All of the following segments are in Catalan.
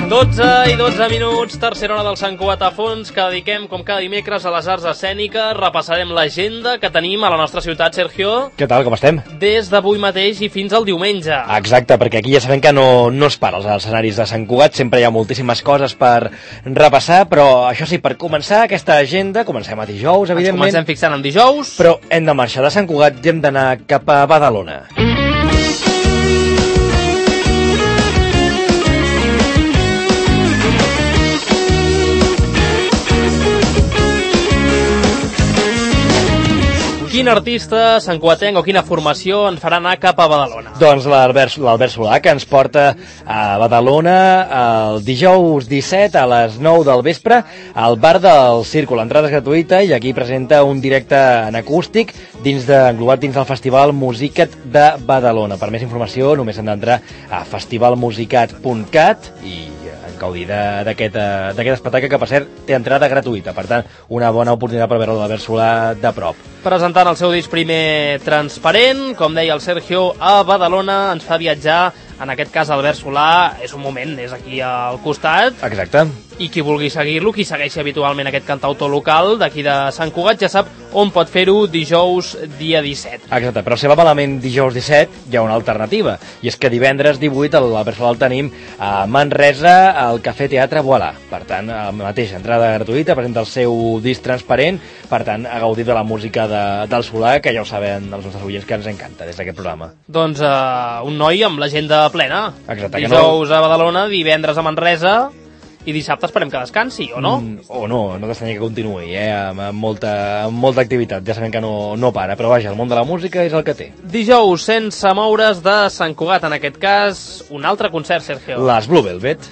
12:12, tercera hora del Sant Cugat a fons, que dediquem, com cada dimecres, a les arts escèniques. Repassarem l'agenda que tenim a la nostra ciutat, Sergio. Què tal, com estem? Des d'avui mateix i fins al diumenge. Exacte, perquè aquí ja sabem que no es para als escenaris de Sant Cugat, sempre hi ha moltíssimes coses per repassar, però això sí, per començar aquesta agenda, comencem a dijous, evidentment. Ens comencem fixant en dijous. Però hem de marxar de Sant Cugat i hem d'anar cap a Badalona. Quin artista santcugatenc o quina formació ens farà anar cap a Badalona? Doncs l'Albert Solà, que ens porta a Badalona el dijous 17 a les 9 del vespre al bar del Círcul. L'entrada és gratuïta i aquí presenta un directe en acústic englobat dins del Festival Musicat de Badalona. Per més informació només hem d'entrar a festivalmusicat.cat i gaudir d'aquest espectacle que, per cert, té entrada gratuïta. Per tant, una bona oportunitat per veure l'Albert Solà de prop. Presentant el seu disc primer Transparent, com deia el Sergio, a Badalona, ens fa viatjar, en aquest cas Albert Solà, és un moment, és aquí al costat. Exacte. I qui vulgui seguir-lo, qui segueixi habitualment aquest cantautor local d'aquí de Sant Cugat, ja sap on pot fer-ho dijous dia 17. Exacte, però si va malament dijous 17, hi ha una alternativa, i és que divendres 18 l'Albert Solà el tenim a Manresa, al Cafè Teatre Voilà. Per tant, mateixa entrada gratuïta, presenta el seu disc Transparent, per tant, a gaudir de la música del Solà, que ja ho saben els nostres oients que ens encanta des d'aquest programa. Doncs un noi amb l'agenda plena. Exacte. Dijous a Badalona, divendres a Manresa i dissabte esperem que descansi, o no? O no t'estranya que continuï, amb molta activitat. Ja sabem que no para, però vaja, el món de la música és el que té. Dijous, sense moure's de Sant Cugat, en aquest cas, un altre concert, Sergio. Les Blue Velvet.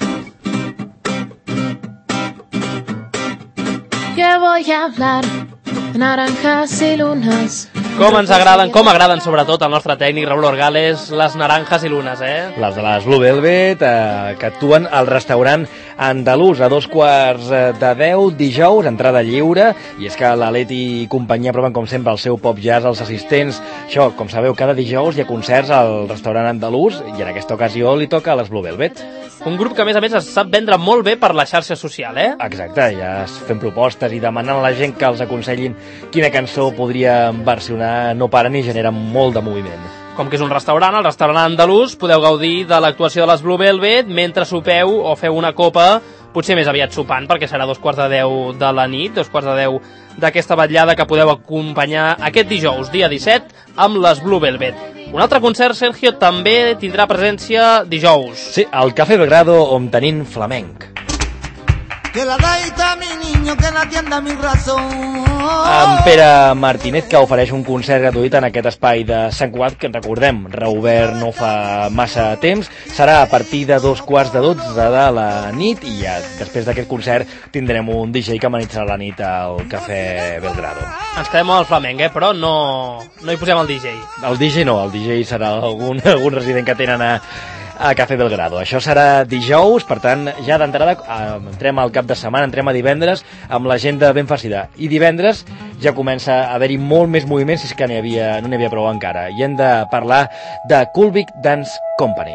Que voy a hablar de naranjas y lunas. Com agraden sobretot al nostre tècnic Raúl Orgales les naranjas i lunes, Les de les Blue Velvet, que actuen al restaurant andalús a 9:45 dijous, entrada lliure, i és que la Leti i companyia proven com sempre el seu pop jazz als assistents. Això, com sabeu, cada dijous hi ha concerts al restaurant andalús i en aquesta ocasió li toca a les Blue Velvet. Un grup que a més es sap vendre molt bé per la xarxa social, Exacte, ja es fent propostes i demanant a la gent que els aconsellin quina cançó podrien versionar, no paren i generen molt de moviment. Com que és un restaurant, el restaurant andalús, podeu gaudir de l'actuació de les Blue Velvet mentre sopeu o feu una copa, potser més aviat sopant, perquè serà 9:45 de la nit, 9:45 d'aquesta vetllada que podeu acompanyar aquest dijous, dia 17, amb les Blue Velvet. Un altre concert, Sergio, també tindrà presència dijous. Sí, al Cafè Belgrado, on tenim flamenc. Que la gaita, mi niño, que la tienda mi razón. En Pere Martínez, que ofereix un concert gratuït en aquest espai de Sant Cugat, que recordem, reobert no fa massa temps, serà a partir de 12:15 de la nit, i ja després d'aquest concert tindrem un DJ que amenitzarà la nit al Cafè Belgrado. Ens quedem al flamenc, però no hi posem el DJ. El DJ no, el DJ serà algun resident que tenen a Cafè Belgrado. Això serà dijous, per tant, ja d'entrada entrem al cap de setmana, entrem a divendres amb l'agenda ben farcida. I divendres ja comença a haver-hi molt més moviments, si és que no n'hi havia prou encara. I hem de parlar de Kulvik Dance Company.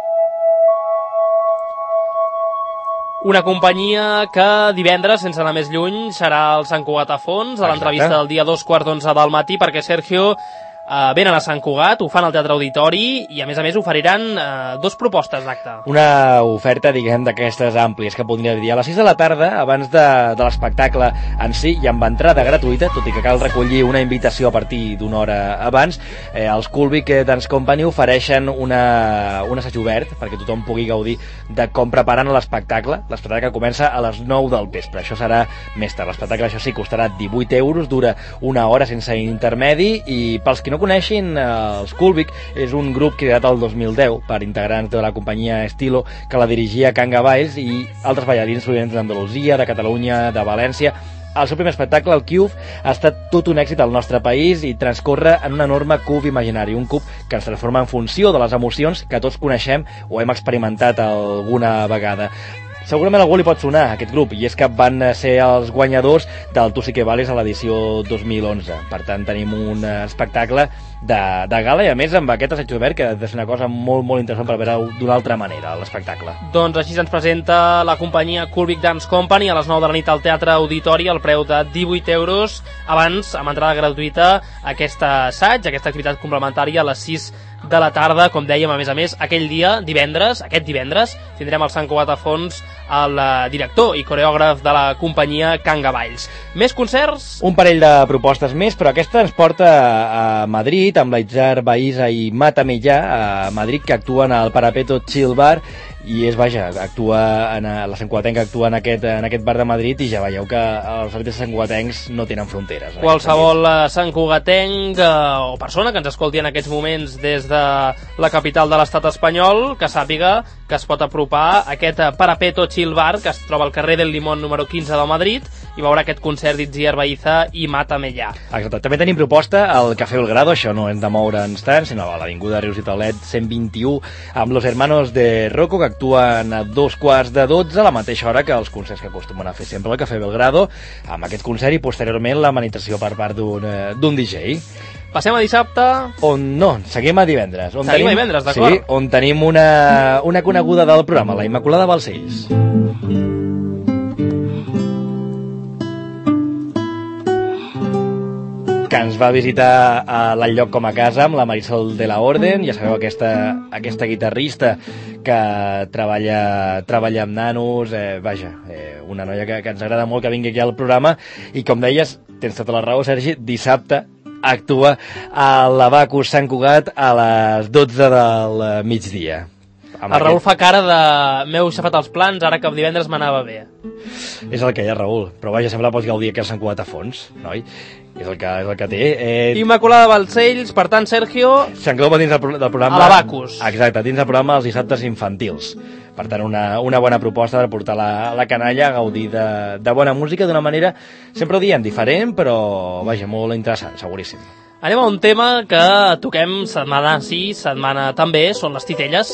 Una companyia que divendres, sense anar més lluny, serà al Sant Cugat a fons, a l'entrevista del dia 2:15 del matí, perquè Sergio venen a Sant Cugat, ho fan al Teatre Auditori i a més oferiran dues propostes d'acte. Una oferta, diguem, d'aquestes àmplies que podria dir a les 6 de la tarda, abans de l'espectacle en si, i amb entrada gratuïta, tot i que cal recollir una invitació a partir d'una hora abans. Els Kulvik Dance Company ofereixen un assaig obert perquè tothom pugui gaudir de com preparen l'espectacle. L'espectacle comença a les 9 del vespre, això serà més tard. L'espectacle, això sí, costarà 18 euros, dura una hora sense intermedi, i pels que no coneixin, els Kulvik és un grup creat el 2010 per integrants de la companyia Estilo, que la dirigia Can Gavalls i altres ballarins provinents d'Andalusia, de Catalunya, de València. El seu primer espectacle, el Cube, ha estat tot un èxit al nostre país i transcorre en un enorme cub imaginari, un cub que ens transforma en funció de les emocions que tots coneixem o hem experimentat alguna vegada. segurament algú li pot sonar aquest grup, i és que van ser els guanyadors del Tu sí que vales a l'edició 2011. Per tant, tenim un espectacle de gala, i a més amb aquest assaig obert, que ha de ser una cosa molt, molt interessant per veure d'una altra manera, l'espectacle. Doncs així se'ns presenta la companyia Coolvic Dance Company a les 9 de la nit al Teatre Auditori, al preu de 18 euros, abans, amb entrada gratuïta, aquest assaig, aquesta activitat complementària a les 6 de la tarda, com dèiem, a més, aquell dia, aquest divendres, tindrem el Sant Cugat a fons, el director i coreògraf de la companyia Canga Valls. Més concerts? Un parell de propostes més, però aquesta ens porta a Madrid, amb l'Aitzar Baïsa i Mata Mellà, a Madrid, que actuen al Parapeto Chill Bar, i és, vaja, la santcugatenca actua en aquest bar de Madrid, i ja veieu que els artistes santcugatencs no tenen fronteres. Qualsevol santcugatenc o persona que ens escolti en aquests moments des de la capital de l'estat espanyol, que sàpiga que es pot apropar a aquest Parapeto Chill Bar, que es troba al carrer del Limón número 15 de Madrid, i veurà aquest concert d'Itziar Baïza i Mata Mellà. Exacte. També tenim proposta al Café Belgrado, això no hem de moure'ns tant, sinó a l'Avinguda Rius i Taulet 121, amb Los Hermanos de Rocco, que actuen a 11:45, a la mateixa hora que els concerts que acostumen a fer sempre al Café Belgrado, amb aquest concert i posteriorment l'amenització per part d'un DJ. Passem a dissabte. Seguim a divendres. Seguim a divendres, d'acord. Sí, on tenim una coneguda del programa, la Immaculada Balcells. Que ens va visitar a l'enlloc com a casa amb la Marisol de la Orden. Ja sabeu, aquesta guitarrista que treballa amb nanos, una noia que ens agrada molt que vingui aquí al programa, i com deies, tens tota la raó, Sergi, dissabte actua a l'Abacus Sant Cugat a les 12 del migdia. El Raül fa cara de m'heu xafat els plans, ara que divendres m'anava bé. És el que hi ha, Raül, però vaja, sembla que pots gaudir aquí a Sant Cugat a fons, noi? És el que té. Immaculada Balcells, per tant, Sergio, s'engloba dins del programa... A l'Abacus. Exacte, dins del programa els dissabtes infantils. Per tant, una bona proposta per portar la canalla a gaudir de bona música d'una manera, sempre ho diem, diferent, però, vaja, molt interessant, seguríssim. Anem a un tema que toquem setmana sí, setmana també, són les titelles.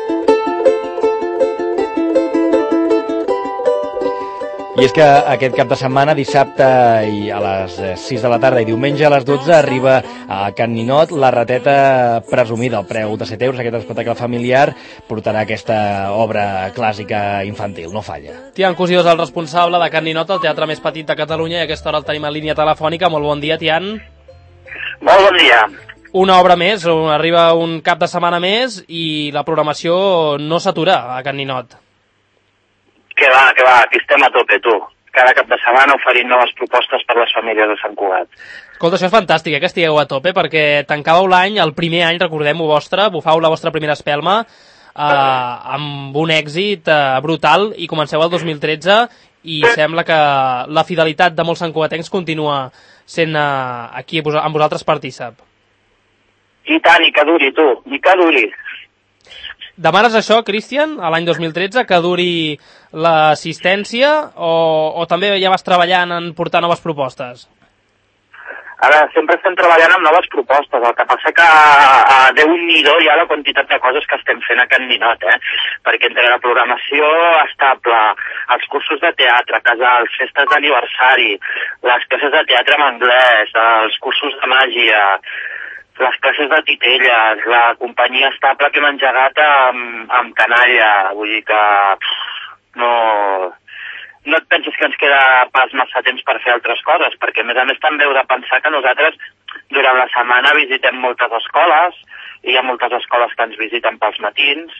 I és que aquest cap de setmana, dissabte i a les 6 de la tarda i diumenge a les 12, arriba a Can Ninot la rateta presumida al preu de 7 euros. Aquest espectacle familiar portarà aquesta obra clàssica infantil, no falla. Tian Cosiós, el responsable de Can Ninot, el teatre més petit de Catalunya, i a aquesta hora el tenim en línia telefònica. Molt bon dia, Tian. Molt bon dia. Una obra més, arriba un cap de setmana més i la programació no s'atura a Can Ninot. Que va, aquí estem a tope, tu. Cada cap de setmana oferint noves propostes per les famílies de Sant Cugat. Escolta, això és fantàstic, que estigueu a tope, perquè tancàveu l'any, el primer any, recordem-ho vostre, bufau la vostra primera espelma, amb un èxit brutal, i comenceu el 2013, i sembla que la fidelitat de molts santcugatencs continua sent aquí amb vosaltres partícip. I tant, i que duri, tu, i que duri. Demanes això, Cristian, a l'any 2013, que duri l'assistència, o també ja vas treballant en portar noves propostes? Ara, sempre estem treballant amb noves propostes, el que passa que Déu-n'hi-do ja la quantitat de coses que estem fent a Can Ninot, perquè entre la programació estable, els cursos de teatre, casals, festes d'aniversari, les classes de teatre en anglès, els cursos de màgia, les classes de titelles, la companyia estable que hem engegat amb canalla, vull dir que no et pensis que ens queda pas massa temps per fer altres coses, perquè a més també heu de pensar que nosaltres durant la setmana visitem moltes escoles, i hi ha moltes escoles que ens visiten pels matins,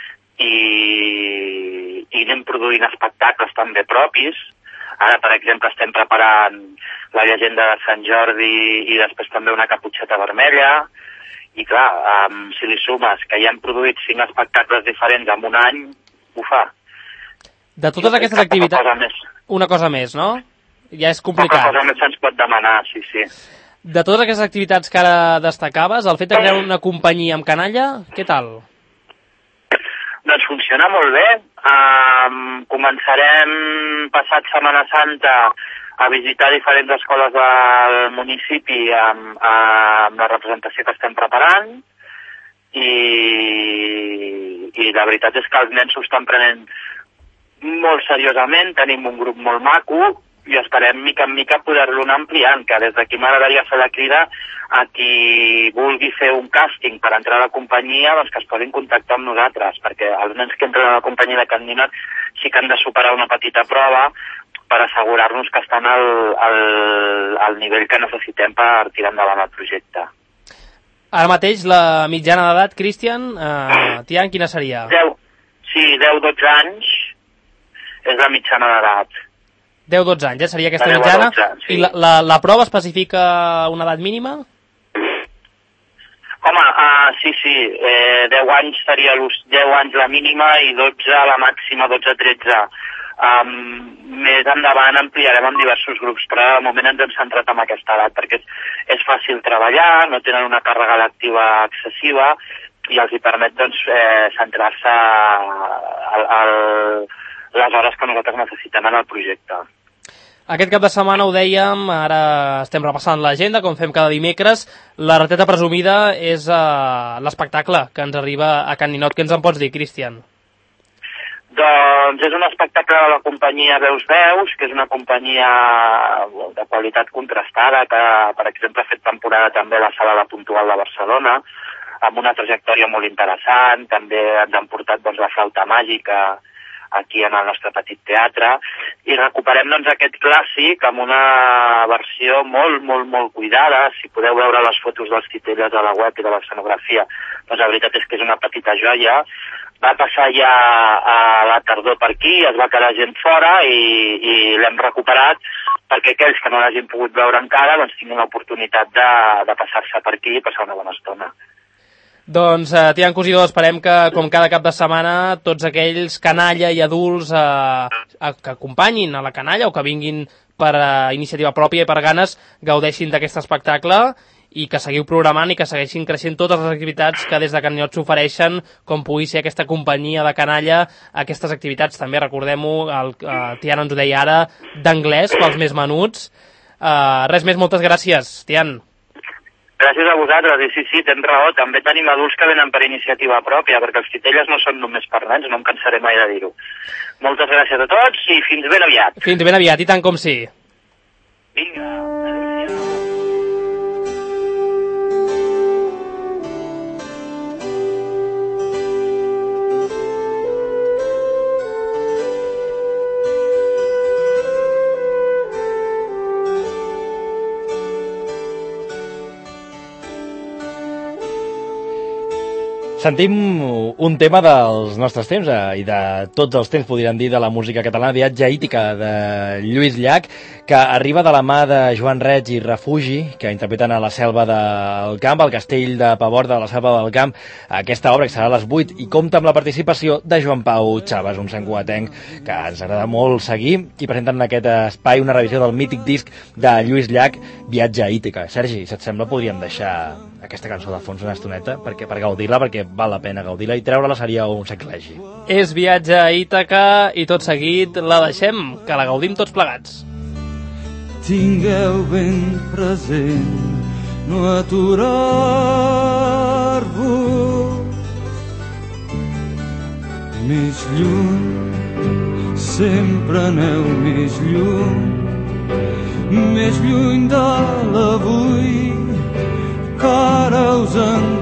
i anem produint espectacles també propis. Ara, per exemple, estem preparant la llegenda de Sant Jordi i després també una caputxeta vermella. I clar, si li sumes que ja hem produït 5 espectacles diferents en un any, ho fa. De totes aquestes activitats... Una cosa més, no? Ja és complicat. Una cosa més se'ns pot demanar, sí. De totes aquestes activitats que ara destacaves, el fet de crear una companyia amb canalla, què tal? Doncs funciona molt bé. Començarem passat Setmana Santa a visitar diferents escoles del municipi amb la representació que estem preparant, i la veritat és que els nens s'ho estan prenent molt seriosament, tenim un grup molt maco i esperem mica en mica poder-lo anar ampliant, que des d'aquí m'agradaria fer la crida a qui vulgui fer un càsting per entrar a la companyia, doncs que es posin en contacte amb nosaltres, perquè els nens que entren a la companyia de Can Ninot sí que han de superar una petita prova per assegurar-nos que estan al nivell que necessitem per tirar endavant el projecte. Ara mateix la mitjana d'edat, Cristian, Tian, quina seria? 10-12 anys és la mitjana d'edat. 10-12 anys, ja seria aquesta mitjana. 12, sí. I la prova especifica una edat mínima? Home, sí, 10 anys seria 10 anys la mínima i 12 la màxima, 12-13. Més endavant ampliarem amb diversos grups, però de moment ens hem centrat en aquesta edat perquè és fàcil treballar, no tenen una càrrega lectiva excessiva i els hi permet doncs, centrar-se a les hores que nosaltres necessitem en el projecte. Aquest cap de setmana, ho dèiem, ara estem repassant l'agenda, com fem cada dimecres. La rateta presumida és l'espectacle que ens arriba a Can Ninot. Què ens en pots dir, Cristian? Doncs és un espectacle de la companyia Veus, que és una companyia de qualitat contrastada, que, per exemple, ha fet temporada també a la Sala La Puntual de Barcelona, amb una trajectòria molt interessant. També ens han portat doncs, la flauta màgica aquí en el nostre petit teatre, i recuperem doncs, aquest clàssic amb una versió molt cuidada. Si podeu veure les fotos dels titelles a la web i de l'escenografia, doncs la veritat és que és una petita joia. Va passar ja a la tardor per aquí, es va quedar gent fora i l'hem recuperat perquè aquells que no l'hagin pogut veure encara doncs tinguin l'oportunitat de passar-se per aquí i passar una bona estona. Doncs, Tian Cosidor, esperem que, com cada cap de setmana, tots aquells canalla i adults que acompanyin a la canalla o que vinguin per iniciativa pròpia i per ganes gaudeixin d'aquest espectacle i que seguiu programant i que segueixin creixent totes les activitats que des de Can Ninot s'ofereixen, com pugui ser aquesta companyia de canalla, aquestes activitats també, recordem-ho, Tian ens ho deia ara, d'anglès pels més menuts. Res més, moltes gràcies, Tian. Gràcies a vosaltres, i sí, tens raó, també tenim adults que venen per iniciativa pròpia, perquè els titelles no són només per nens, no em cansaré mai de dir-ho. Moltes gràcies a tots i fins ben aviat. Fins ben aviat, i tant com sí. Vinga. Sentim un tema dels nostres temps i de tots els temps, podríem dir, de la música catalana, Viatge Ítica, de Lluís Llach, que arriba de la mà de Joan Reig i Refugi, que interpreten a la Selva del Camp, al castell de Paborda de la Selva del Camp, aquesta obra que serà a les 8, i compta amb la participació de Joan Pau Chaves, un santcugatenc que ens agrada molt seguir, i presenten en aquest espai una revisió del mític disc de Lluís Llach, Viatge Ítica. Sergi, si et sembla, podríem deixar aquesta cançó de fons una estoneta per gaudir-la, perquè val la pena gaudir-la, i treure-la seria un sacrilegi. És Viatge a Ítaca i tot seguit la deixem, que la gaudim tots plegats. Tingueu ben present no aturar-vos més lluny, sempre aneu més lluny de l'avui que ara us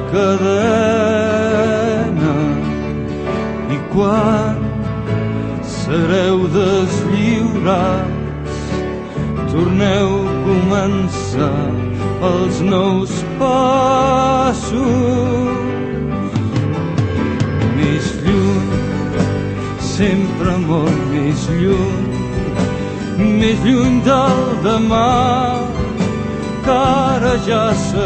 encadena, i quan sereu deslliurats torneu a començar els nous passos. Més lluny, sempre molt més lluny del demà que ara ja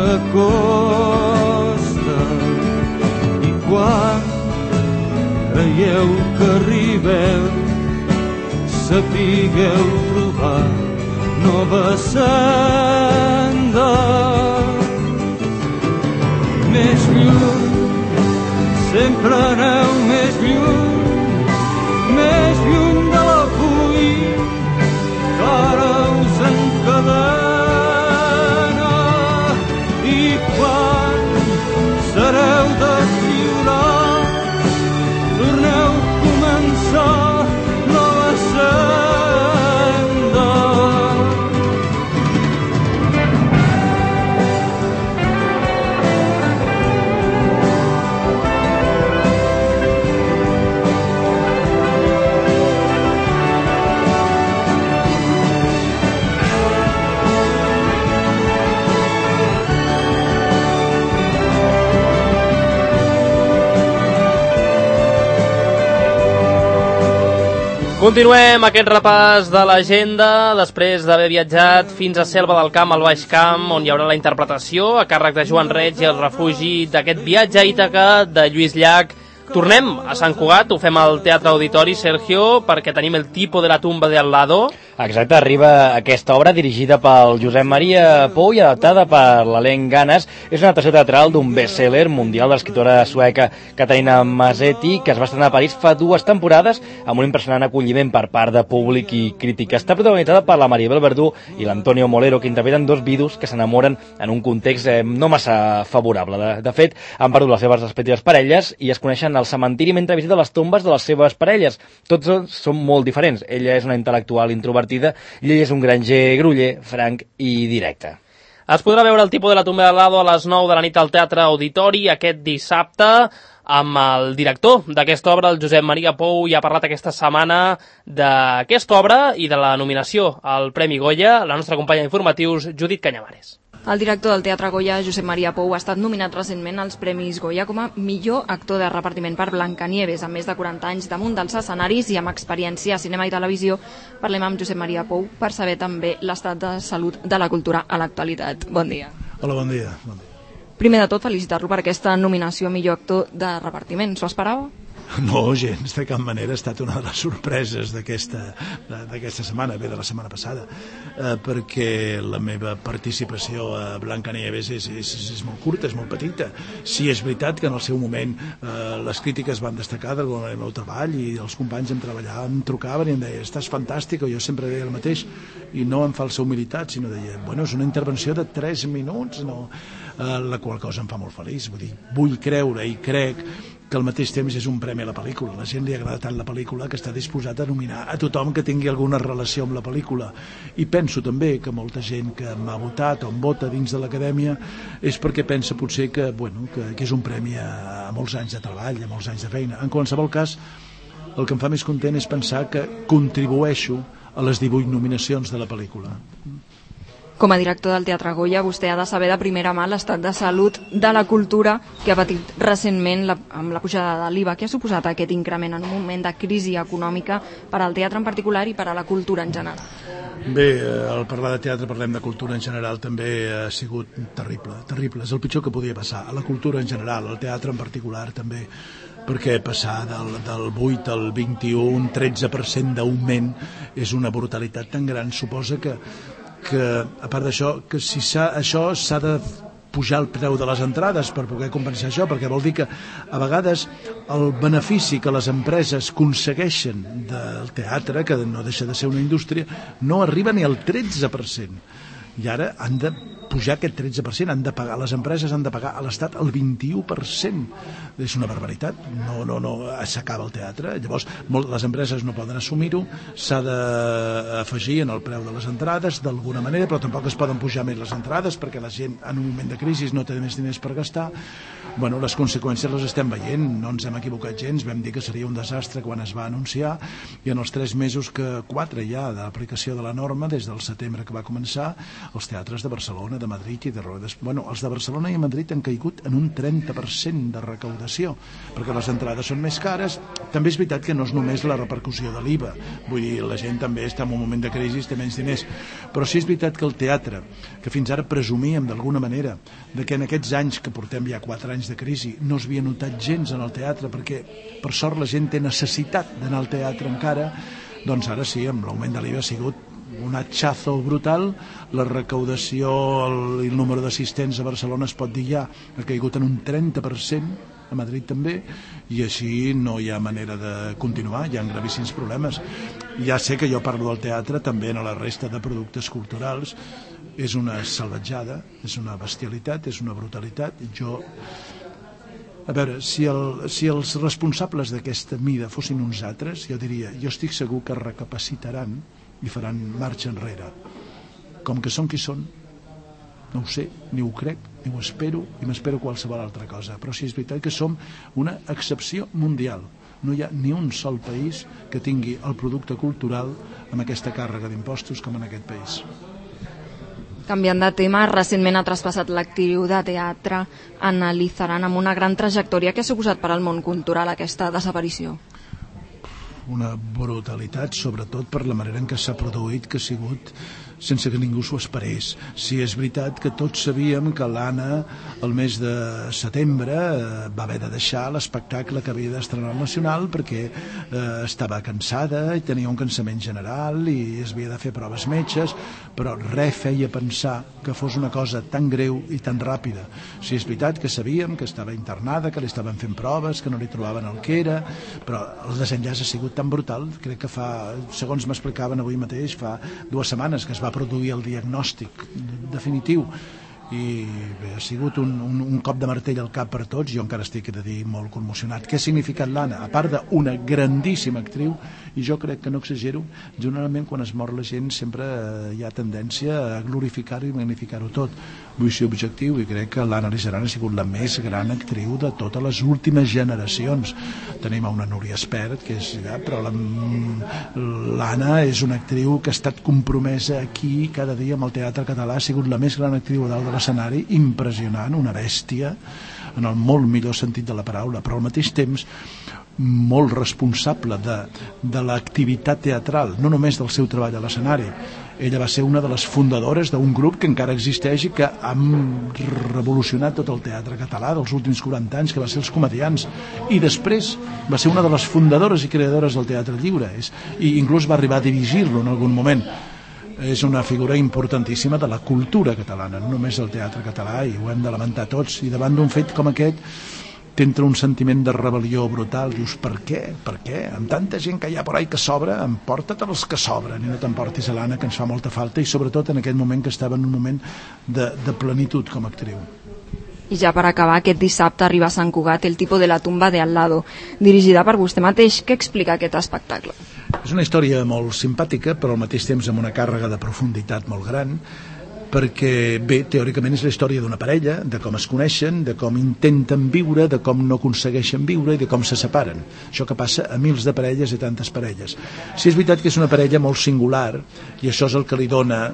s'acosta, i quan creieu que arribeu sapigueu trobar nova senda. Més lluny, sempre aneu més lluny de l'avui que ara us encadena, i quan sereu deslliurats torneu a començar Continuem aquest repàs de l'agenda després d'haver viatjat fins a Selva del Camp, al Baix Camp, on hi haurà la interpretació a càrrec de Joan Reig i el refugi d'aquest viatge a Ítaca de Lluís Llach. Tornem a Sant Cugat, ho fem al Teatre Auditori, Sergio, perquè tenim El tipo de la tumba de al lado. Exacte, arriba aquesta obra dirigida pel Josep Maria Pou i adaptada per l'elenc Ganes. És una adaptació teatral d'un best-seller mundial de l'escriptora sueca Katarina Mazetti, que es va estrenar a París fa 2 temporades amb un impressionant acolliment per part de públic i crítica. Està protagonitzada per la Maribel Verdú i l'Antonio Molero, que interpreten 2 vidus que s'enamoren en un context no massa favorable. De fet, han perdut les seves respectives parelles i es coneixen al cementiri mentre visiten les tombes de les seves parelles. Tots són molt diferents. Ella és una intel·lectual introvertida i ell és un granger gruller, franc i directe. Es podrà veure El tipo de la tumba de al lado a les 9 de la nit al Teatre Auditori aquest dissabte amb el director d'aquesta obra, el Josep Maria Pou. Ja ha parlat aquesta setmana d'aquesta obra i de la nominació al Premi Goya, la nostra companya d'informatius, Judit Canyamares. El director del Teatre Goya, Josep Maria Pou, ha estat nominat recentment als Premis Goya com a millor actor de repartiment per Blancanieves, amb més de 40 anys damunt dels escenaris i amb experiència a cinema i televisió. Parlem amb Josep Maria Pou per saber també l'estat de salut de la cultura a l'actualitat. Bon dia. Hola, bon dia. Primer de tot, felicitar-lo per aquesta nominació a millor actor de repartiment. S'ho esperava? No, gens, de cap manera. Ha estat una de les sorpreses d'aquesta setmana, bé, de la setmana passada, perquè la meva participació a Blancanieves és molt curta, és molt petita. Sí, és veritat que en el seu moment les crítiques van destacar del meu treball i els companys em trucaven i em deien, estàs fantàstic, o jo sempre deia el mateix, i no amb falsa humilitat, sinó deia, bueno, és una intervenció de 3 minuts, no? La qual cosa em fa molt feliç. Vull creure i crec que al mateix temps és un premi a la pel·lícula. La gent li agrada tant la pel·lícula que està disposat a nominar a tothom que tingui alguna relació amb la pel·lícula. I penso també que molta gent que m'ha votat o em vota dins de l'acadèmia és perquè pensa potser que és un premi a molts anys de treball, a molts anys de feina. En qualsevol cas, el que em fa més content és pensar que contribueixo a les 18 nominacions de la pel·lícula. Com a director del Teatre Goya, vostè ha de saber de primera mà l'estat de salut de la cultura que ha patit recentment amb la pujada de l'IVA. Què ha suposat aquest increment en un moment de crisi econòmica per al teatre en particular i per a la cultura en general? Bé, al parlar de teatre parlem de cultura en general, també ha sigut terrible. És el pitjor que podia passar. A la cultura en general, al teatre en particular també, perquè passar del 8 al 21, 13% d'augment és una brutalitat tan gran. Suposa que a part d'això, que si això s'ha de pujar el preu de les entrades per poder compensar això, perquè vol dir que a vegades el benefici que les empreses aconsegueixen del teatre, que no deixa de ser una indústria, no arriba ni al 13%. I ara han de pujar aquest 13%, han de pagar, les empreses han de pagar a l'Estat el 21%. És una barbaritat, no s'acaba el teatre. Llavors, les empreses no poden assumir-ho, s'ha d'afegir en el preu de les entrades d'alguna manera, però tampoc es poden pujar més les entrades perquè la gent en un moment de crisi no té més diners per gastar. Bueno, les conseqüències les estem veient, no ens hem equivocat gens, vam dir que seria un desastre quan es va anunciar, i en els 3 mesos 4 ja d'aplicació de la norma, des del setembre que va començar, els teatres de Barcelona, de Madrid i de Rodes. Bueno, els de Barcelona i Madrid han caigut en un 30% de recaudació, perquè les entrades són més cares. També és veritat que no és només la repercussió de l'IVA, vull dir, la gent també està en un moment de crisi, té menys diners, però sí és veritat que el teatre, que fins ara presumíem d'alguna manera de que en aquests anys que portem ja 4 anys de crisi no es havia notat gens en el teatre, perquè per sort la gent té necessitat d'anar al teatre encara, doncs ara sí, amb l'augment de l'IVA ha sigut un hachazo brutal. La recaudació, el número d'assistents a Barcelona es pot dir ja ha caigut en un 30%, a Madrid també, i així no hi ha manera de continuar, hi ha gravíssims problemes. Ja sé que jo parlo del teatre, també en la resta de productes culturals, és una salvatjada, és una bestialitat, és una brutalitat. A veure, si els responsables d'aquesta mida fossin uns altres, jo diria, jo estic segur que recapacitaran i faran marxa enrere. Com que són qui són, no ho sé, ni ho crec, ni ho espero, i m'espero qualsevol altra cosa. Però sí és veritat que som una excepció mundial. No hi ha ni un sol país que tingui el producte cultural amb aquesta càrrega d'impostos com en aquest país. Canviant de tema, recentment ha traspassat l'actriu de teatre Anna Lizaran amb una gran trajectòria. Què ha suposat per al món cultural aquesta desaparició? una brutalitat, sobretot per la manera en què s'ha produït, que ha sigut sense que ningú s'ho esperés. Sí, és veritat que tots sabíem que l'Anna, el mes de setembre, va haver de deixar l'espectacle que havia d'estrenar al Nacional perquè estava cansada i tenia un cansament general i es havia de fer proves metges, però res feia pensar que fos una cosa tan greu i tan ràpida. Sí, és veritat que sabíem que estava internada, que li estaven fent proves, que no li trobaven el que era, però el desenllaç ha sigut tan brutal. Crec que segons m'explicaven avui mateix, fa 2 setmanes que es va produir el diagnòstic definitiu i bé, ha sigut un cop de martell al cap per tots. Jo encara estic, he de dir, molt conmocionat. Què ha significat l'Anna? A part d'una grandíssima actriu, i jo crec que no exagero, generalment quan es mor la gent sempre hi ha tendència a glorificar-ho i magnificar-ho tot. Vull ser objectiu i crec que l'Anna Lizaran ha sigut la més gran actriu de totes les últimes generacions. Tenim una Núria Espert, que és allà, però l'Anna és una actriu que ha estat compromesa aquí cada dia amb el teatre català, ha sigut la més gran actriu a dalt de l'escenari, impressionant, una bèstia en el molt millor sentit de la paraula, però al mateix temps molt responsable de l'activitat teatral, no només del seu treball a l'escenari. Ella va ser una de les fundadores d'un grup que encara existeix i que ha revolucionat tot el teatre català dels últims 40 anys, que va ser els Comediants, i després va ser una de les fundadores i creadores del Teatre Lliure, i inclús va arribar a dirigir-lo en algun moment. És una figura importantíssima de la cultura catalana, no només del teatre català, i ho hem de lamentar tots, i davant d'un fet com aquest t'entra un sentiment de rebel·lió brutal. Dius, per què? Per què? Amb tanta gent que hi ha por ahí que sobra, emporta't els que sobren i no t'emportis a l'Anna, que ens fa molta falta, i sobretot en aquest moment que estava en un moment de plenitud com a actriu. I ja per acabar, aquest dissabte arriba a Sant Cugat El tipo de la tumba de al lado, dirigida per vostè mateix. Què explica aquest espectacle? És una història molt simpàtica, però al mateix temps amb una càrrega de profunditat molt gran, perquè, bé, teòricament és la història d'una parella, de com es coneixen, de com intenten viure, de com no aconsegueixen viure i de com se separen. Això que passa a mils de parelles i tantes parelles. Sí, és veritat que és una parella molt singular i això és el que li dona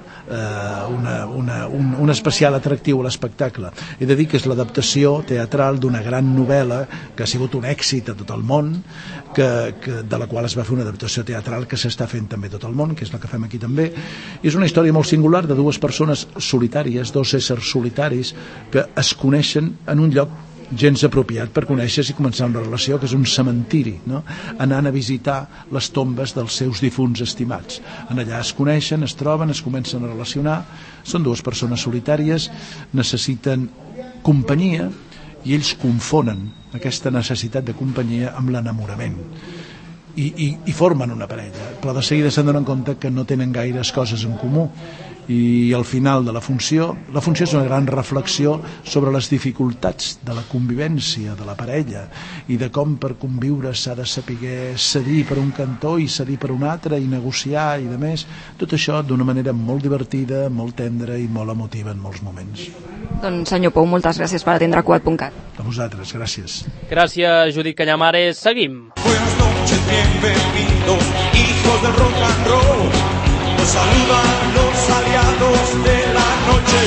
un especial atractiu a l'espectacle. He de dir que és l'adaptació teatral d'una gran novel·la que ha sigut un èxit a tot el món, de la qual es va fer una adaptació teatral que s'està fent també a tot el món, que és la que fem aquí també. I és una història molt singular de dues persones solitàries, dos éssers solitaris que es coneixen en un lloc gens apropiat per conèixer-se i començar una relació, que és un cementiri, no? Anant a visitar les tombes dels seus difunts estimats. En allà es coneixen, es troben, es comencen a relacionar. Són dues persones solitàries, necessiten companyia i ells confonen aquesta necessitat de companyia amb l'enamorament. I formen una parella, però de seguida se'n donen compte que no tenen gaires coses en comú. I al final de la funció és una gran reflexió sobre les dificultats de la convivència de la parella i de com per conviure s'ha de saber cedir per un cantó i cedir per un altre i negociar i de més. Tot això d'una manera molt divertida, molt tendra i molt emotiva en molts moments. Doncs senyor Pou, moltes gràcies per atendre Cugat.cat. A vosaltres, gràcies. Gràcies, Judit Cañamares. Seguim. Buenas noches, bienvenidos, hijos del rock and roll. Nos saludan los aliados de la noche.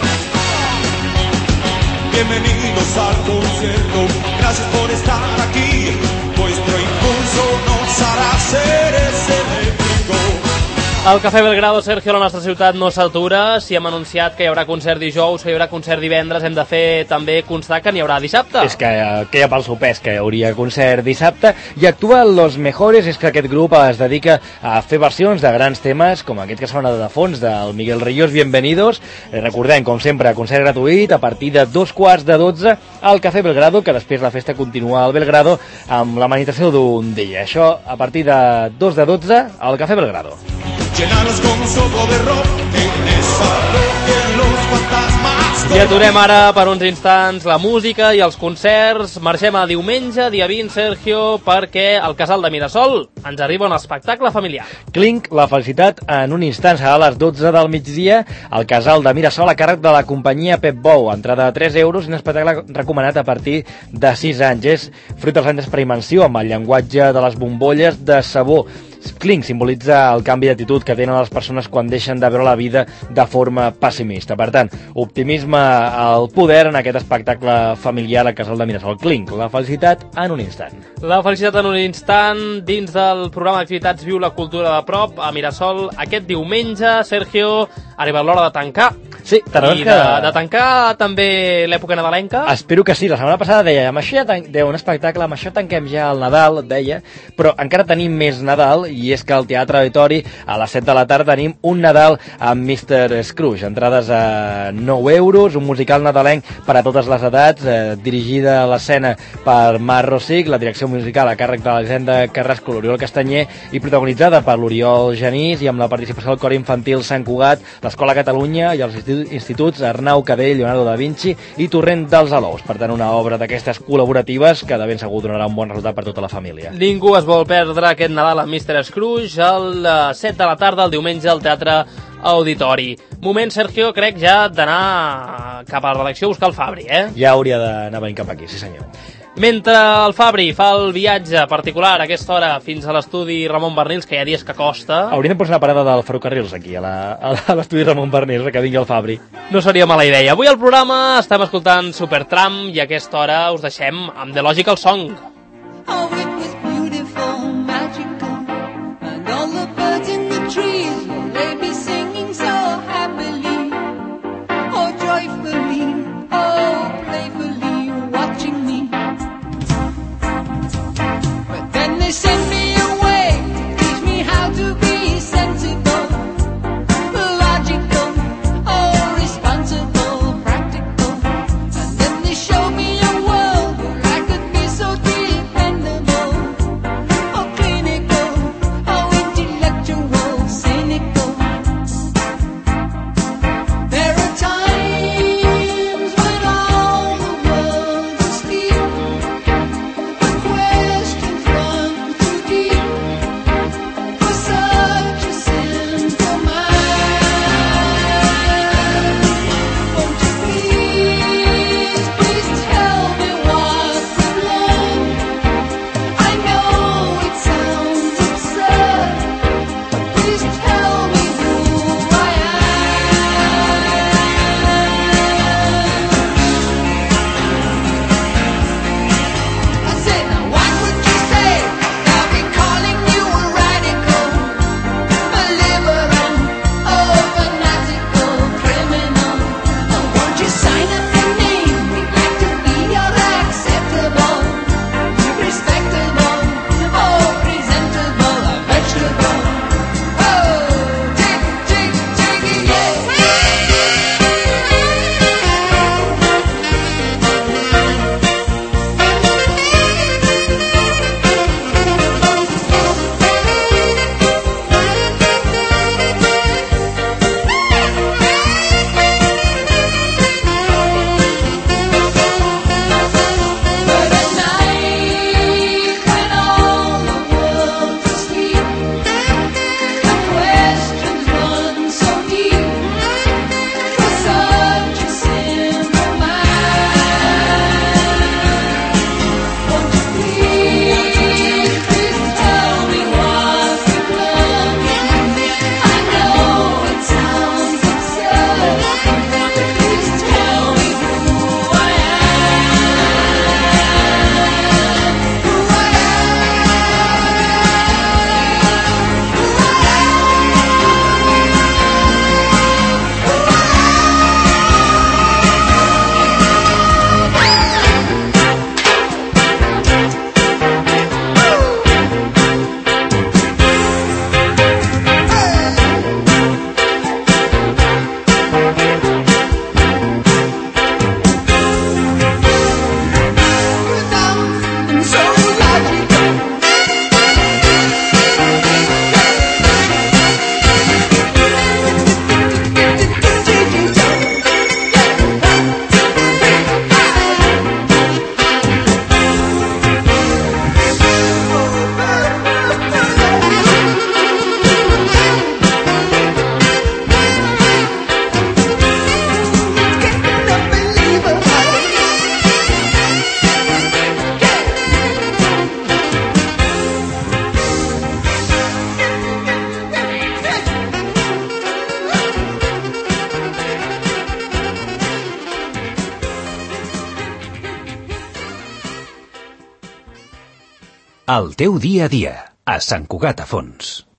Bienvenidos al concierto, gracias por estar aquí. Vuestro impulso nos hará seres eléctricos. El Cafè Belgrado, Sergio, a la nostra ciutat no s'atura. Si hem anunciat que hi haurà concert dijous, que hi haurà concert divendres, hem de fer també constar que n'hi haurà dissabte. És que queda pel seu pes que hi hauria concert dissabte i actua Los Mejores. És que aquest grup es dedica a fer versions de grans temes com aquest que sona de fons del Miguel Ríos, Bienvenidos. Recordem, com sempre, concert gratuït a partir de 2:15 al Cafè Belgrado, que després la festa continua al Belgrado amb la manifestació d'un dia. Això a partir de 2:12 al Cafè Belgrado. Llenanos con un soplo de rock, en esa rock los fantasmas. I aturem ara per uns instants la música i els concerts. Marxem a diumenge, dia 20, Sergio, perquè al Casal de Mirasol ens arriba un espectacle familiar. Clink, la felicitat en un instant. Serà a les 12 del migdia al Casal de Mirasol a càrrec de la companyia Pep Bou. Entrada de 3 euros i un espectacle recomanat a partir de 6 anys. És fruit dels anys d'experimentació amb el llenguatge de les bombolles de sabó Clink simbolitza el canvi d'actitud que tenen les persones quan deixen de veure la vida de forma pessimista. Per tant, optimisme al poder en aquest espectacle familiar a Casal de Mirasol. Clink, la felicitat en un instant. La felicitat en un instant dins del programa d'activitats Viu la Cultura de prop a Mirasol. Aquest diumenge, Sergio, ha arribat l'hora de tancar. Sí, I de tancar també l'època nadalenca. Espero que sí. La setmana passada deia, amb això ja un espectacle, amb això tanquem ja el Nadal, deia, però encara tenim més Nadal, i és que al Teatre Auditori a les 7 de la tarda tenim un Nadal amb Mr. Scrooge. Entrades a 9 euros, un musical nadalenc per a totes les edats, dirigida a l'escena per Mar Rosic, la direcció musical a càrrec de l'Alexandra Carrasco, l'Oriol Castanyer, i protagonitzada per l'Oriol Genís, i amb la participació del cor infantil Sant Cugat, l'Escola Catalunya i els instituts Arnau Cadell, Leonardo da Vinci i Torrent dels Alous. Per tant, una obra d'aquestes col·laboratives que de ben segur donarà un bon resultat per tota la família. Ningú es vol perdre aquest Nadal amb Mr. Scrooge a les 7 de la tarda el diumenge al Teatre Auditori. Moment, Sergio, crec ja d'anar cap a la redacció a buscar el Fabri, Ja hauria d'anar venint cap aquí, sí senyor. Mentre el Fabri fa el viatge particular a aquesta hora fins a l'estudi Ramon Bernils, que hi ha dies que costa... Hauríem de posar una parada del Ferrocarrils aquí, a l'estudi Ramon Bernils, que vingui el Fabri. No seria mala idea. Avui al programa estem escoltant Supertramp i a aquesta hora us deixem amb The Logical Song. Oh, it was beautiful, magical, and all the birds in the trees, will they be singing so happily, oh joyfully, oh playfully, watching me. But then they sent me away to teach me how to be sensible, logical, oh responsible, practical, and then they showed me a world where I could be so dependable. El teu dia a dia, a Sant Cugat a Fons.